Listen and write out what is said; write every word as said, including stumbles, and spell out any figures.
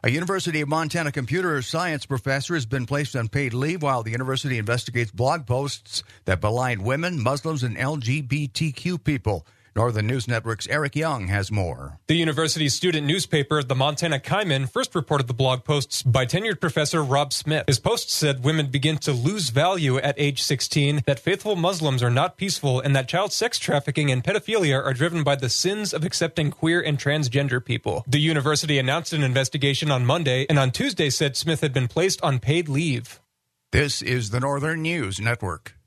A University of Montana computer science professor has been placed on paid leave while the university investigates blog posts that belie women, Muslims, and L G B T Q people. Northern News Network's Eric Young has more. The university's student newspaper, the Montana Kaimin, first reported the blog posts by tenured professor Rob Smith. His posts said women begin to lose value at age sixteen, that faithful Muslims are not peaceful, and that child sex trafficking and pedophilia are driven by the sins of accepting queer and transgender people. The university announced an investigation on Monday, and on Tuesday said Smith had been placed on paid leave. This is the Northern News Network.